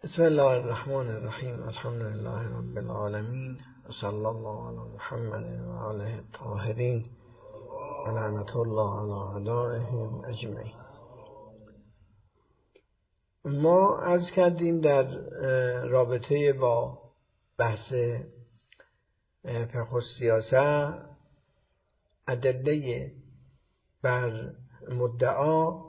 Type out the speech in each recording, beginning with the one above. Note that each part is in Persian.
بسم الله الرحمن الرحیم. الحمد لله رب العالمین و صلی الله علی محمد و آله الطاهرین و لعنت الله علی اعدائهم اجمعین. ما عرض کردیم در رابطه با بحث فقه السیاسه ادله بر مدعا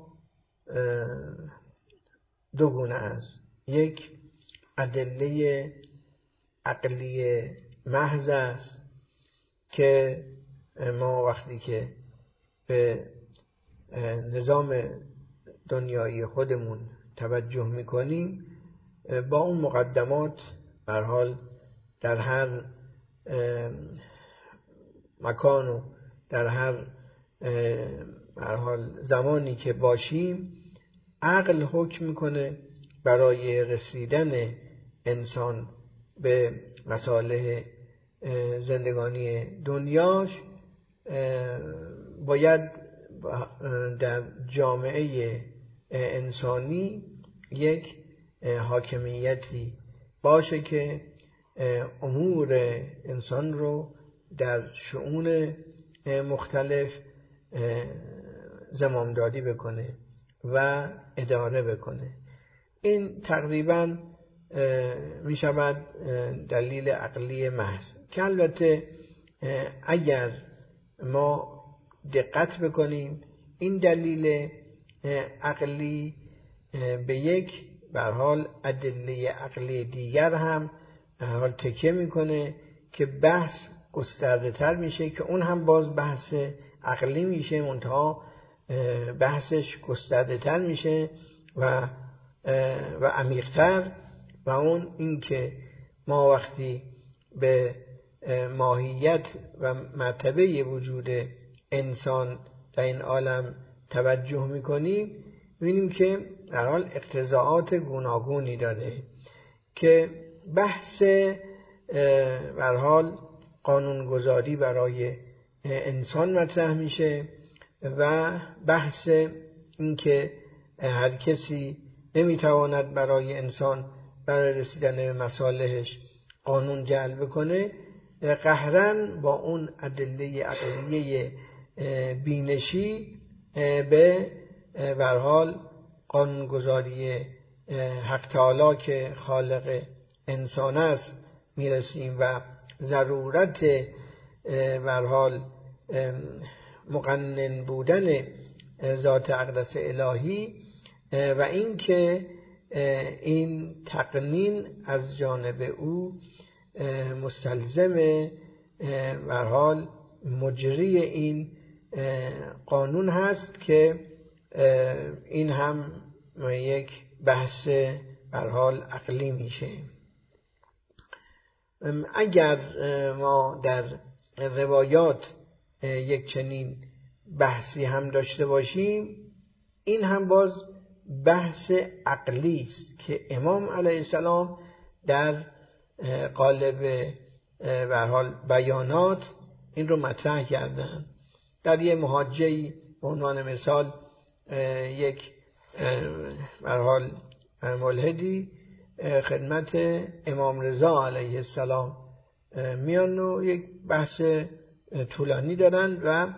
دو گونه است. یک ادله عقلی محض است که ما وقتی که به نظام دنیایی خودمون توجه میکنیم با اون مقدمات به هر حال در هر مکان و در هر حال زمانی که باشیم عقل حکم میکنه برای رسیدن انسان به مصالح زندگانی دنیاش باید در جامعه انسانی یک حاکمیتی باشه که امور انسان رو در شؤون مختلف زمامداری بکنه و اداره بکنه. این تقریباً می شود دلیل عقلی محض که البته اگر ما دقت بکنیم این دلیل عقلی به یک به هر حال ادله عقلی دیگر هم به هر حال تکیه میکنه که بحث گسترده تر میشه که اون هم باز بحث عقلی میشه، منتها بحثش گسترده تر میشه و عمیق‌تر، و اون این که ما وقتی به ماهیت و مرتبه وجود انسان در این عالم توجه میکنیم می‌بینیم که در حال اقتضاعات گوناگونی داره که بحث به هر حال قانونگذاری برای انسان مطرح میشه و بحث این که هر کسی نمیتواند برای انسان برای رسیدن به مصالحش قانون جلب کنه قهراً با اون ادله عقلیه بینشی به هر حال قانونگذاری حق تعالی که خالق انسان است میرسیم و ضرورت به هر حال مقنن بودن ذات اقدس الهی و اینکه این تقنین از جانب او مستلزم به هر حال مجری این قانون هست که این هم یک بحث به هر حال عقلی میشه. اگر ما در روایات یک چنین بحثی هم داشته باشیم این هم باز بحث عقلی است که امام علیه السلام در قالب به هر حال بیانات این رو مطرح کردن. در یه محاجه‌ای به عنوان مثال یک به هر حال ملحدی خدمت امام رضا علیه السلام میان و یک بحث طولانی دارن و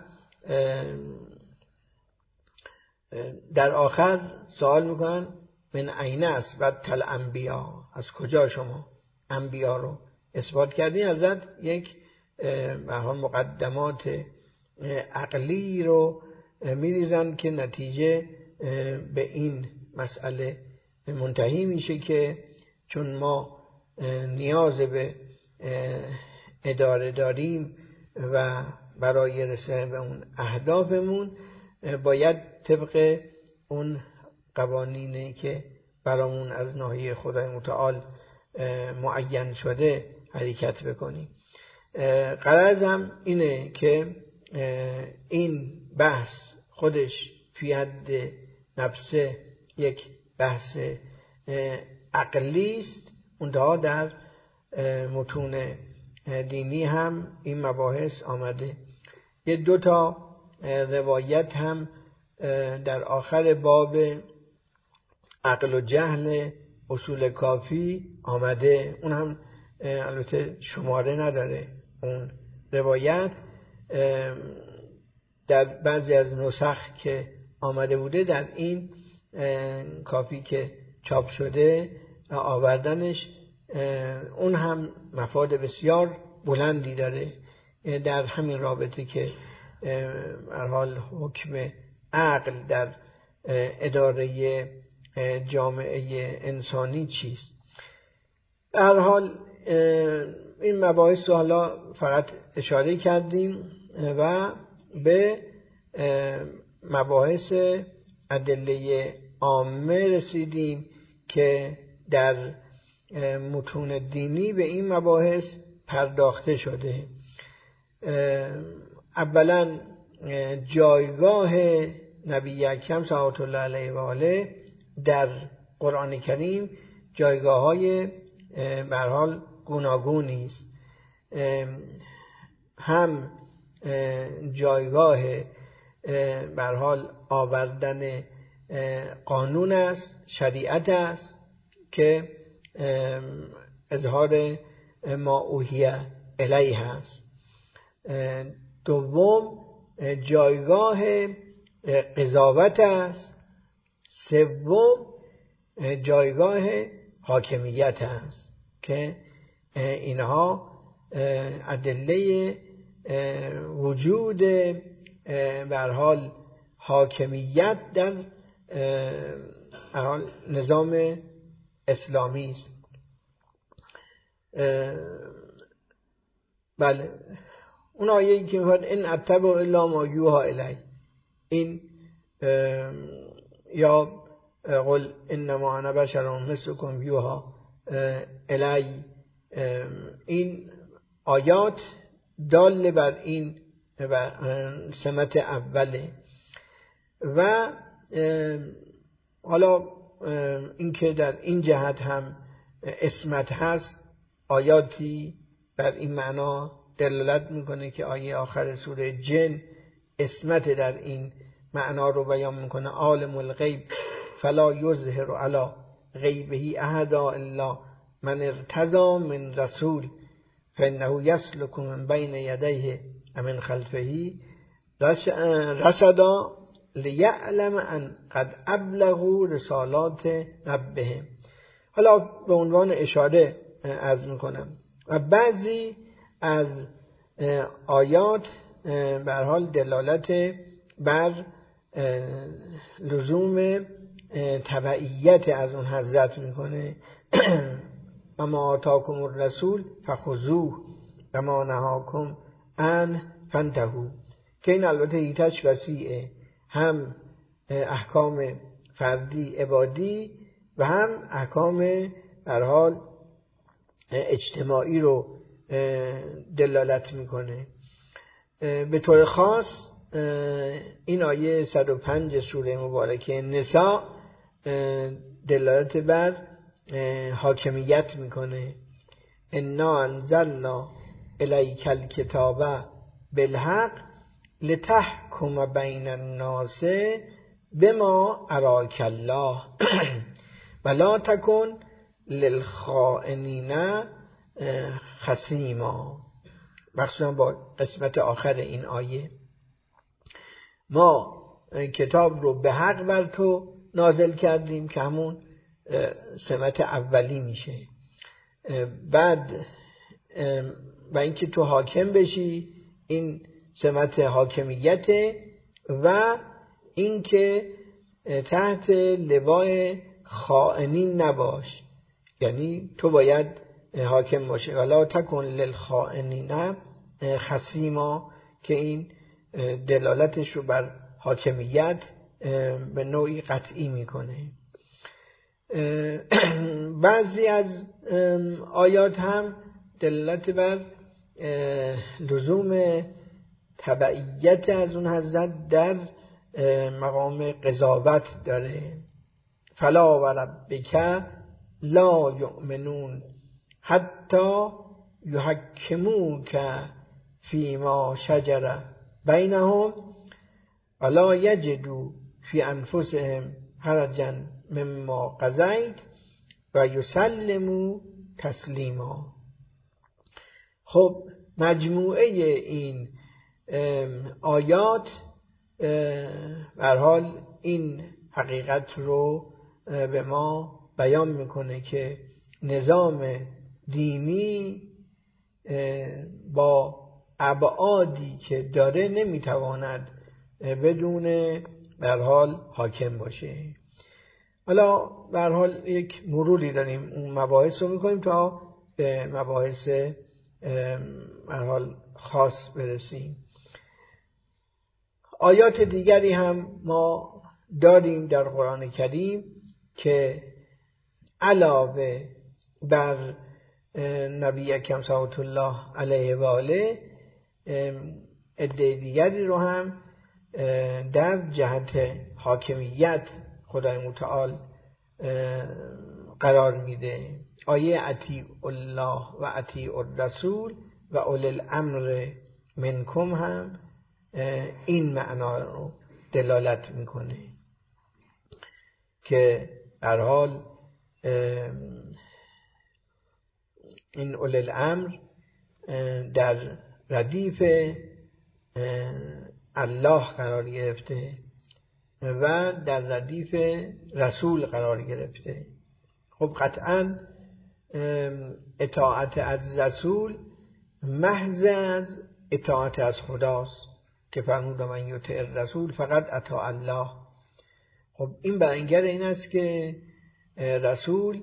در آخر سوال میکنن من عین اثبت الانبیا، از کجا شما انبیا رو اثبات کردین؟ حضرت یک به هر مقدمات عقلی رو میریزن که نتیجه به این مسئله منتهی میشه که چون ما نیاز به اداره داریم و برای رسیدن به اون اهدافمون باید طبق اون قوانینی که برامون از ناحیه خدای متعال معین شده حرکت بکنیم. غرضم اینه که این بحث خودش فی حد نفسه یک بحث عقلی است، منتها در متون دینی هم این مباحث آمده. یه دو تا روایت هم در آخر باب عقل و جهل اصول کافی آمده. اون هم البته شماره نداره اون روایت، در بعضی از نسخ که آمده بوده در این کافی که چاپ شده آوردنش، اون هم مفاد بسیار بلندی داره در همین رابطه که به هر حال حکم عقل در اداره جامعه انسانی چیست. به هر حال این مباحث رو حالا فقط اشاره کردیم و به مباحث ادله عامه رسیدیم که در متون دینی به این مباحث پرداخته شده. اولا جایگاه نبی اکرم صلوات الله علیه و آله در قرآن کریم جایگاه‌های به هر حال گوناگونی است. هم جایگاه به هر حال آوردن قانون است، شریعت است که اظهار ما اوحی الیه است. دوم جایگاه قضاوت است. سوم جایگاه حاکمیت است که اینها ادله وجود به هر حال حاکمیت در نظام اسلامی است. بله، اون آیه‌ای که میگه ان اتبع الا ما یوحی الی، این یا قل انما انا بشر مثلکم یوحی الی، این آیات دال بر این سمت اوله. و حالا اینکه در این جهت هم اسمت هست، آیاتی بر این معنا دلالت میکنه که آیه آخر سوره جن اسمت در این معنا رو بیان میکنه. عالم الغیب فلا یظهر علی غیبه احدا الا من ارتضی من رسول فانه یسلک من بین یدیه و من خلفه رصدا لیعلم ان قد ابلغوا رسالات ربهم. حالا به عنوان اشاره عرض میکنم و بعضی از آیات به هر حال دلالت بر لزوم تبعیت از اون حضرت میکنه. و ما آتاکم الرسول فخذوه و ما نهاکم عنه فانتهوا، که این البته هیتش وسیعه، هم احکام فردی عبادی و هم احکام به هر حال اجتماعی رو دلالت میکنه. به طور خاص این آیه 105 سوره مبارکه نساء دلالت بر حاکمیت میکنه. انا انزلنا الیک الکتاب بالحق لتحکم بین الناس بما اراک الله ولا تکن للخائنین خصیما. مخصوصا با قسمت آخر این آیه، ما کتاب رو به حق بر تو نازل کردیم که همون سمت اولی میشه. بعد و اینکه تو حاکم بشی، این سمت حاکمیت، و اینکه تحت لوای خائنین نباش، یعنی تو باید حاکم باشی. ولا تکن للخائنین خصیما، که این دلالتش رو بر حاکمیت به نوعی قطعی میکنه. بعضی از آیات هم دلالت بر لزوم تبعیت از اون حضرت در مقام قضاوت داره. فلا و ربک لا یؤمنون حتی یحکموک فیما شجر بینهم ولا یجدوا فی انفسهم حرجا مما قضیت و یسلموا تسلیما. خب مجموعه این آیات به هر حال این حقیقت رو به ما بیان میکنه که نظام دینی با ابعادی که داره نمیتواند بدون به هر حال حاکم باشه. حالا به هر حال یک مروری داریم، اون مباحث رو میکنیم تا به مباحث به هر حال خاص برسیم. آیات دیگری هم ما داریم در قرآن کریم که علاوه بر نبی اکرم صلوات الله علیه و آله عده دیگری رو هم در جهت حاکمیت خدای متعال قرار میده. آیه اطیعوا الله و اطیعوا الرسول و اولی الامر منکم هم این معنا رو دلالت میکنه که در حال این اولی الامر در ردیف الله قرار گرفته و در ردیف رسول قرار گرفته. خب قطعاً اطاعت از رسول محض از اطاعت از خداست که فرمود من یطع الرسول فقط اطاع الله. خب این بیانگر این است که رسول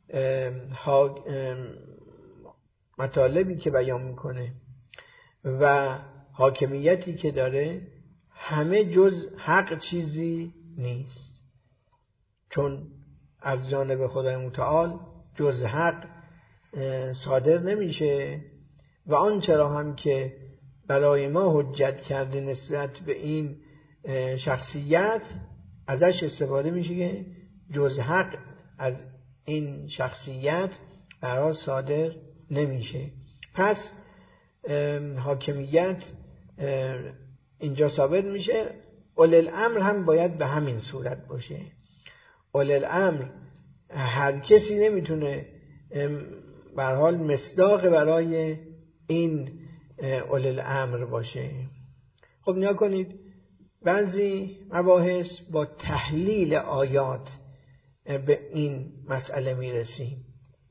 مطالبی که بیان میکنه و حاکمیتی که داره همه جز حق چیزی نیست، چون از جانب خدای متعال جز حق صادر نمیشه و آنچه را هم که برای ما حجت کرده نسبت به این شخصیت ازش استفاده میشه که جز حق از این شخصیت برای صادر نمیشه. پس حاکمیت اینجا ثابت میشه. اولی الامر هم باید به همین صورت باشه. اولی الامر هر کسی نمیتونه به هر حال مصداق برای این اولی الامر باشه. خب نیا کنید بعضی مباحث با تحلیل آیات به این مسئله میرسیم.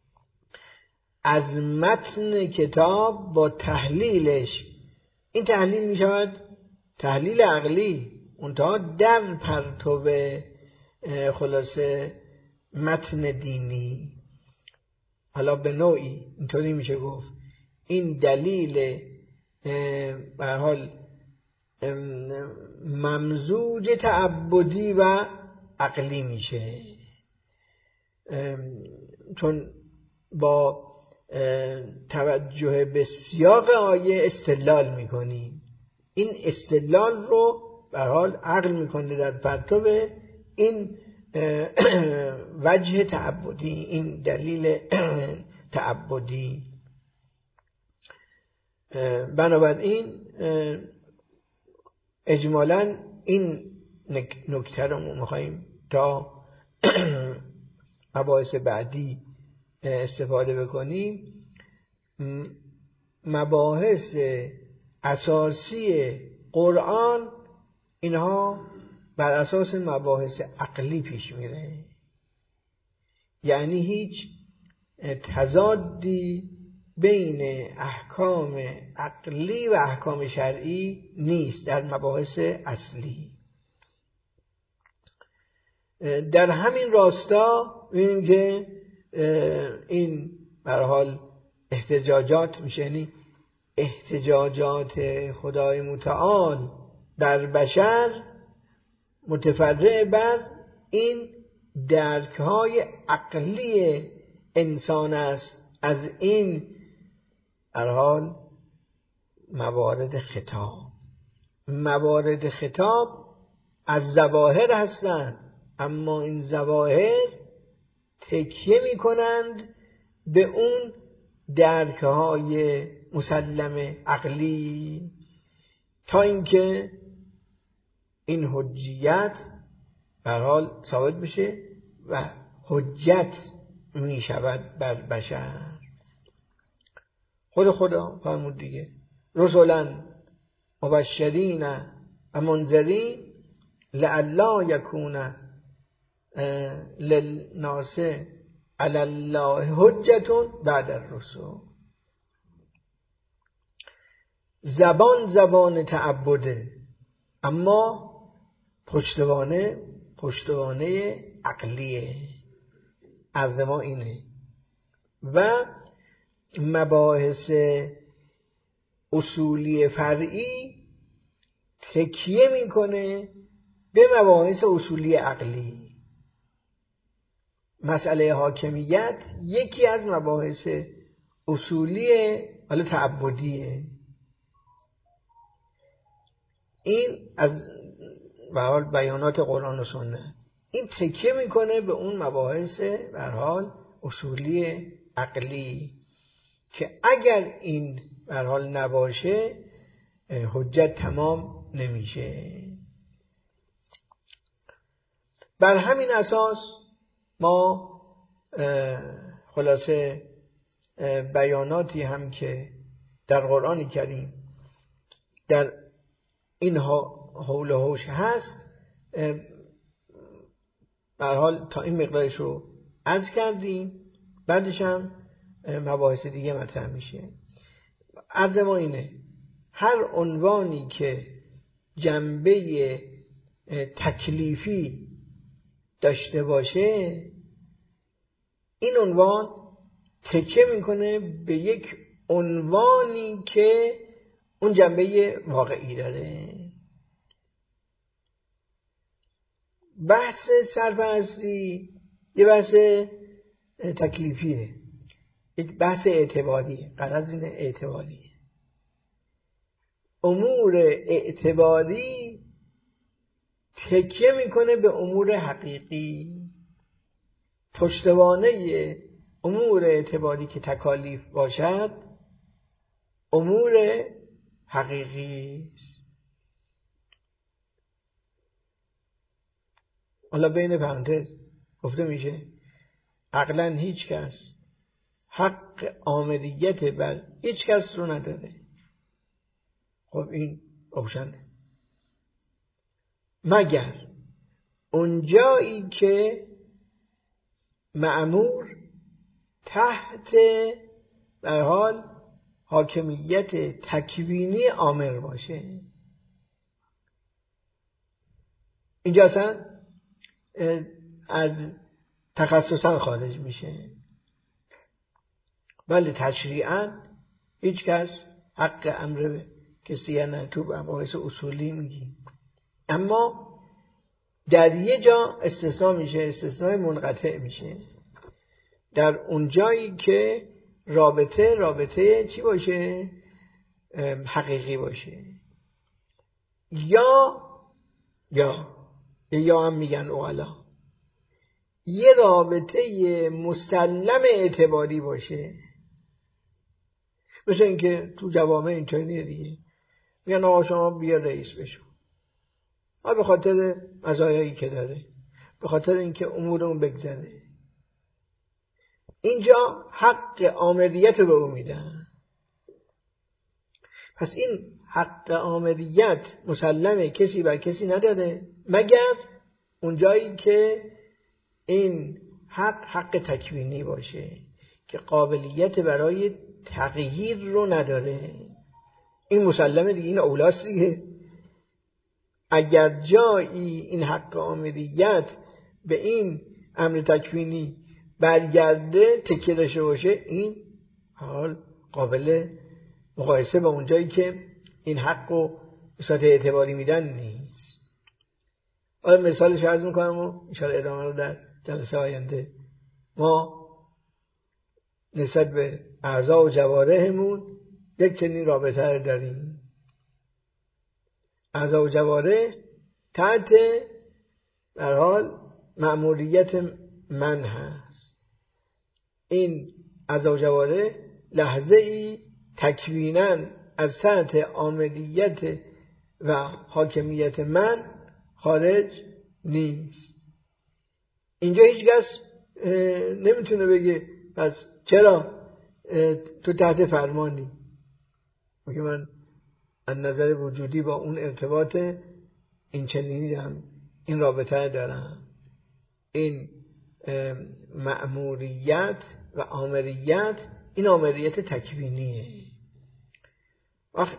از متن کتاب با تحلیلش، این تحلیل می شود تحلیل عقلی، اونتا در پرتو خلاصه متن دینی. حالا به نوعی اینطوری میشه گفت این دلیل به هر حال ممزوج تعبدی و عقلی میشه، چون با توجه به سیاق آیه استدلال میکنیم. این استدلال رو به هر حال عقل میکنه در پرتو این وجه تعبدی، این دلیل تعبدی. بنابراین اجمالاً این نکته رو میخواییم تا مباحث بعدی استفاده بکنیم. مباحث اساسی قرآن اینها بر اساس مباحث عقلی پیش میره، یعنی هیچ تضادی بین احکام عقلی و احکام شرعی نیست در مباحث اصلی. در همین راستا ببینیم که این به هر حال احتجاجات میشه، یعنی احتجاجات خدای متعال بر بشر متفرع بر این درک‌های عقلی انسان است از این به هر حال موارد خطاب از ظواهر هستند، اما این ظواهر تکیه می‌کنند به اون درک‌های مسلم عقلی تا اینکه این حجیت به هر حال ثابت بشه و حجت می شود بر بشر. خود خدا فرمود دیگه رسولا مبشرین و منذرین لئلا یکون للناس علی الله حجة بعد الرسل. زبان تعبده، اما پشتوانه عقلیه. عرض ما اینه. و مباحث اصولی فرعی تکیه میکنه به مباحث اصولی عقلی. مسئله حاکمیت یکی از مباحث اصولی حالا تعبدیه. این از به حال بیانات قرآن و سنت، این تکیه میکنه به اون مباحث به حال اصولی عقلی که اگر این به حال نباشه حجت تمام نمیشه. بر همین اساس ما خلاصه بیاناتی هم که در قرآن کریم در این حول و حوش هست به هر حال تا این مقدارش رو عرض کردیم. بعدش هم مباحث دیگه مطرح میشه. عرض ما اینه هر عنوانی که جنبه تکلیفی داشته باشه این عنوان تکیه میکنه به یک عنوانی که اون جنبه واقعی داره. بحث سرپرستی یه بحث تکلیفیه، یک بحث اعتباری، غرض اینه اعتباریه. امور اعتباری تکیه میکنه به امور حقیقی. پشتوانه امور اعتباری که تکالیف باشد امور حقیقی است. حالا بین پرانتز گفته میشه عقلا هیچ کس حق آمریت بر هیچ کس رو نداره. خب این روشنه، مگر اونجایی که مأمور تحت به حال حاکمیت تکوینی آمر باشه. اینجا اصلا از تخصصا خارج میشه. ولی تشریعاً هیچ کس حق امر کسی نه، تو مباحث اصولی میگی. اما در یه جا استثناء میشه، استثناء منقطع میشه، در اون جایی که رابطه چی باشه؟ حقیقی باشه. یا هم میگن اولا یه رابطه مسلم اعتباری باشه. مثل اینکه تو جوامع اینطوریه دیگه، میگن آقا شما بیا رئیس بشو، به خاطر مزایایی که داره، به خاطر اینکه امورمون بگذره. اینجا حق آمریت رو به او میدن. پس این حق آمریت مسلمه، کسی بر کسی نداره مگر اونجایی که این حق تکوینی باشه که قابلیت برای تغییر رو نداره. این مسلمه دیگه، این اولاست دیگه. اگر جایی این حق آمریت به این امر تکوینی برگرده تکیه داشته باشه، این حال قابل مقایسه با اونجایی که این حق رو به صورت اعتباری میدن نیست. حالا مثالش عرض میکنم و انشاءالله ادامه رو در جلسه آینده. ما نسبت به اعضا و جوارحمون یک چنین رابطه رو داریم. اعضا و جوارح تحت به هر حال مأموریت من هست. این اعضا و جوارح لحظه ای تکویناً از سطح عاملیت و حاکمیت من خارج نیست. اینجا هیچ کس نمیتونه بگه پس چرا تو تحت فرمانی؟ میگه من از نظر وجودی با اون ارتباط این چنینی هم این رابطه دارم. این مأموریت و آمریت، این آمریت تکوینیه. وقت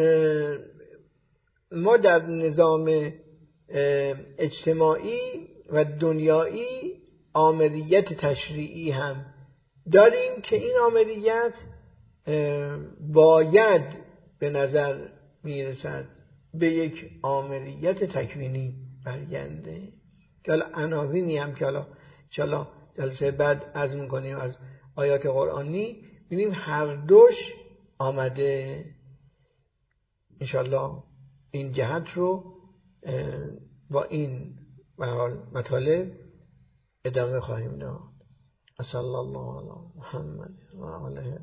ما در نظام اجتماعی و دنیایی آمریت تشریعی هم داریم که این آمریت باید به نظر میرسد به یک آمریت تکوینی برگرده که حالا عناوینی هم که حالا انشاءالله جلسه بعد عزم می‌کنیم از آیات قرآنی ببینیم هر دوش آمده. انشاءالله این جهت رو با این مطالب ادامه خواهیم داد. صلی الله علی محمد و آله